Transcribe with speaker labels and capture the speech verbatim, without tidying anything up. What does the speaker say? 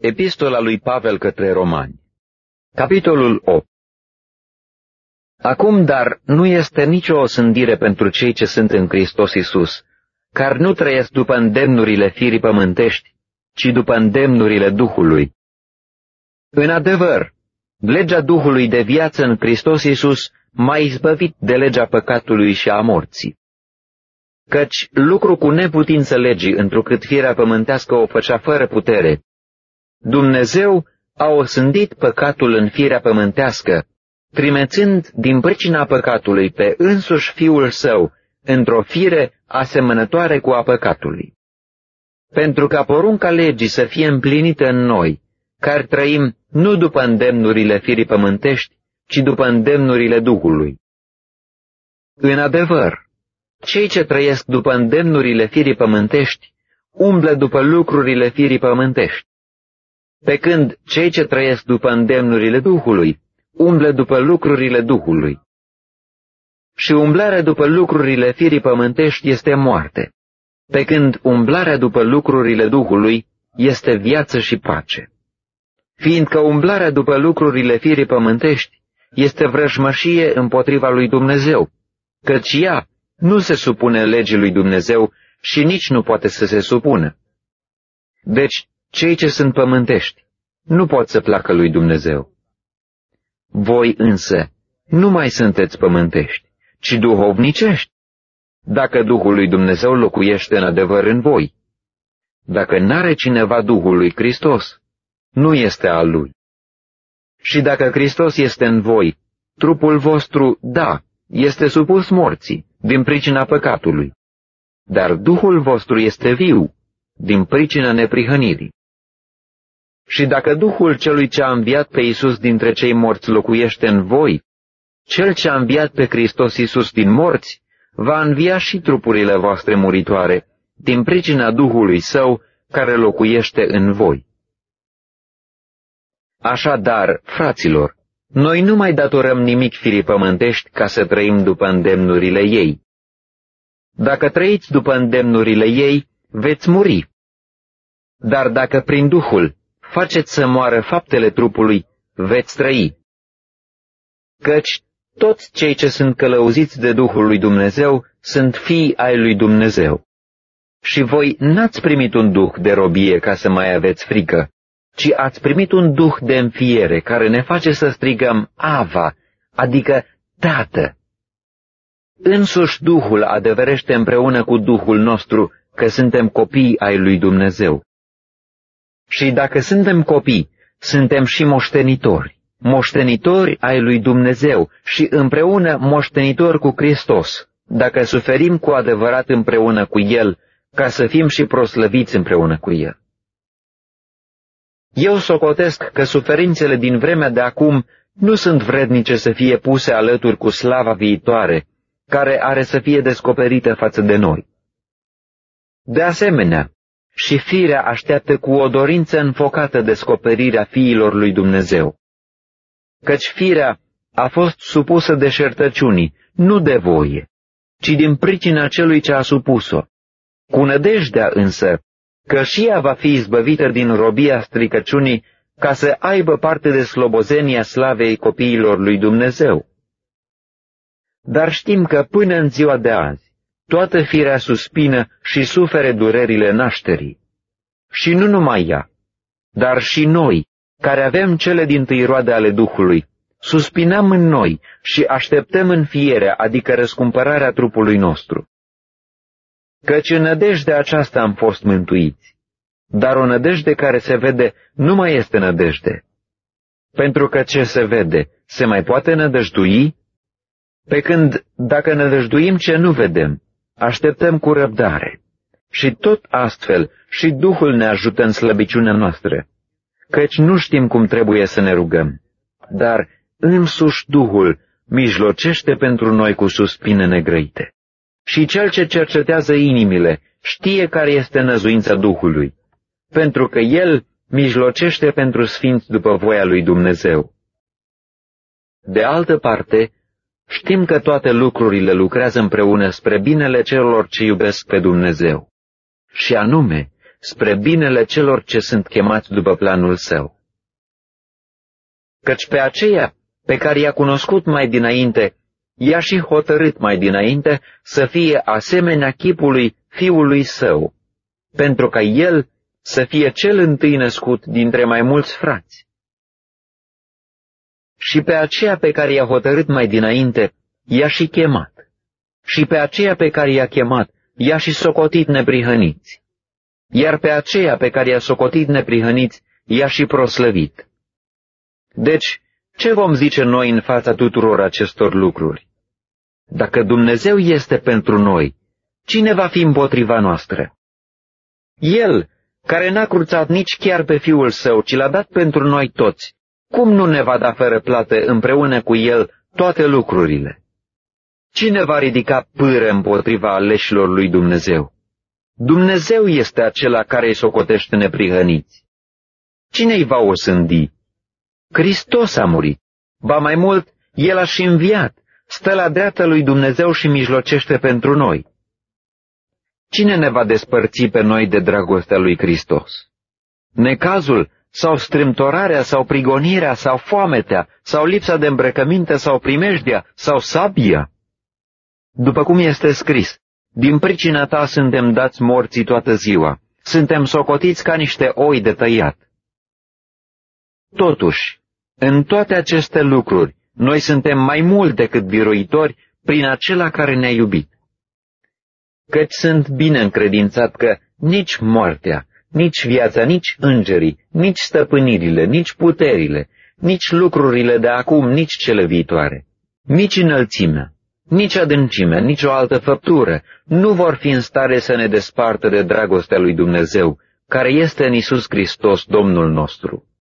Speaker 1: Epistola lui Pavel către Romani. Capitolul opt. Acum, dar, nu este nicio osândire pentru cei ce sunt în Hristos Iisus, care nu trăiesc după îndemnurile firii pământești, ci după îndemnurile Duhului. În adevăr, legea Duhului de viață în Hristos Iisus m-a izbăvit de legea păcatului și a morții. Căci lucru cu neputință legii, întrucât firea pământească o făcea fără putere, Dumnezeu a osândit păcatul în firea pământească, trimețând din pricina păcatului pe însuși Fiul Său într-o fire asemănătoare cu a păcatului. Pentru ca porunca legii să fie împlinită în noi, care trăim nu după îndemnurile firii pământești, ci după îndemnurile Duhului. În adevăr, cei ce trăiesc după îndemnurile firii pământești umblă după lucrurile firii pământești, pe când cei ce trăiesc după îndemnurile Duhului umblă după lucrurile Duhului. Și umblarea după lucrurile firii pământești este moarte, pe când umblarea după lucrurile Duhului este viață și pace. Fiindcă umblarea după lucrurile firii pământești este vrăjmășie împotriva lui Dumnezeu, căci ea nu se supune legii lui Dumnezeu și nici nu poate să se supună. Deci, cei ce sunt pământești nu pot să placă lui Dumnezeu. Voi însă nu mai sunteți pământești, ci duhovnicești, dacă Duhul lui Dumnezeu locuiește în adevăr în voi. Dacă n-are cineva Duhul lui Hristos, nu este al lui. Și dacă Hristos este în voi, trupul vostru, da, este supus morții, din pricina păcatului, dar Duhul vostru este viu, din pricina neprihănirii. Și dacă Duhul celui ce a înviat pe Iisus dintre cei morți locuiește în voi, cel ce a înviat pe Hristos Iisus din morți va învia și trupurile voastre muritoare, din pricina Duhului Său care locuiește în voi. Așadar, fraților, noi nu mai datorăm nimic firii pământești ca să trăim după îndemnurile ei. Dacă trăiți după îndemnurile ei, veți muri. Dar dacă prin Duhul faceți să moară faptele trupului, veți trăi. Căci toți cei ce sunt călăuziți de Duhul lui Dumnezeu sunt fii ai lui Dumnezeu. Și voi n-ați primit un duh de robie ca să mai aveți frică, ci ați primit un duh de înfiere care ne face să strigăm Ava, adică Tată. Însuși Duhul adeverește împreună cu Duhul nostru că suntem copii ai lui Dumnezeu. Și dacă suntem copii, suntem și moștenitori, moștenitori ai lui Dumnezeu și împreună moștenitori cu Hristos, dacă suferim cu adevărat împreună cu El, ca să fim și proslăviți împreună cu El. Eu socotesc că suferințele din vremea de acum nu sunt vrednice să fie puse alături cu slava viitoare, care are să fie descoperită față de noi. De asemenea, și firea așteaptă cu o dorință înfocată descoperirea fiilor lui Dumnezeu. Căci firea a fost supusă deșertăciunii, nu de voie, ci din pricina celui ce a supus-o, cu nădejdea însă că și ea va fi izbăvită din robia stricăciunii ca să aibă parte de slobozenia slavei copiilor lui Dumnezeu. Dar știm că până în ziua de azi, toată firea suspină și sufere durerile nașterii. Și nu numai ea, dar și noi, care avem cele dintâi roade ale Duhului, suspinăm în noi și așteptăm înfierea, adică răscumpărarea trupului nostru. Căci în nădejdea aceasta am fost mântuiți, dar o nădejde care se vede nu mai este nădejde. Pentru că ce se vede, se mai poate nădăjdui? Pe când, dacă nădăjduim ce nu vedem, așteptăm cu răbdare. Și tot astfel și Duhul ne ajută în slăbiciunea noastră, căci nu știm cum trebuie să ne rugăm, dar însuși Duhul mijlocește pentru noi cu suspine negrăite. Și cel ce cercetează inimile știe care este năzuința Duhului, pentru că El mijlocește pentru sfinți după voia lui Dumnezeu. De altă parte, știm că toate lucrurile lucrează împreună spre binele celor ce iubesc pe Dumnezeu, și anume spre binele celor ce sunt chemați după planul său. Căci pe aceea pe care i-a cunoscut mai dinainte, i-a și hotărât mai dinainte să fie asemenea chipului Fiului Său, pentru ca El să fie cel întâi născut dintre mai mulți frați. Și pe aceea pe care i-a hotărât mai dinainte, i-a și chemat. Și pe aceea pe care i-a chemat, i-a și socotit neprihăniți. Iar pe aceea pe care i-a socotit neprihăniți, i-a și proslăvit. Deci, ce vom zice noi în fața tuturor acestor lucruri? Dacă Dumnezeu este pentru noi, cine va fi împotriva noastră? El, care n-a cruțat nici chiar pe Fiul Său, ci l-a dat pentru noi toți, cum nu ne va da fără plată împreună cu El toate lucrurile? Cine va ridica pâră împotriva aleșilor lui Dumnezeu? Dumnezeu este acela care îi socotește neprihăniți. Cine îi va osândi? Hristos a murit. Ba mai mult, El a și înviat, stă la dreapta lui Dumnezeu și mijlocește pentru noi. Cine ne va despărți pe noi de dragostea lui Hristos? Necazul, sau strâmtorarea, sau prigonirea, sau foametea, sau lipsa de îmbrăcăminte, sau primejdea, sau sabia? După cum este scris, din pricina ta suntem dați morții toată ziua, suntem socotiți ca niște oi de tăiat. Totuși, în toate aceste lucruri, noi suntem mai mult decât biruitori prin acela care ne-a iubit. Căci sunt bine încredințat că nici moartea, nici viața, nici îngerii, nici stăpânirile, nici puterile, nici lucrurile de acum, nici cele viitoare, nici înălțimea, nici adâncimea, nici o altă făptură nu vor fi în stare să ne despartă de dragostea lui Dumnezeu, care este în Iisus Hristos, Domnul nostru.